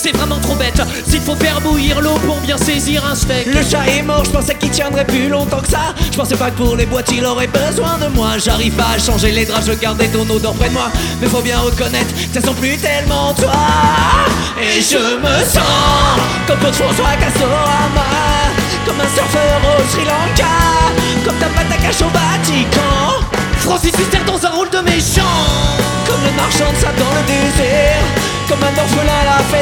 c'est vraiment trop bête. S'il faut faire bouillir l'eau pour bien saisir un steak. Le chat est mort, je pensais qu'il tiendrait plus longtemps que ça. Je pensais pas que pour les boîtes il aurait besoin de moi. J'arrive pas à changer les draps, je gardais ton odeur près de moi. Mais faut bien reconnaître, ça sent plus tellement toi. Et je me sens comme Claude François Castorama, comme un surfeur au Sri Lanka, comme ta pâte à cache au Vatican, Francis Huster dans un rôle de méchant, comme le marchand de sable dans le désert, comme un orphelin à la fête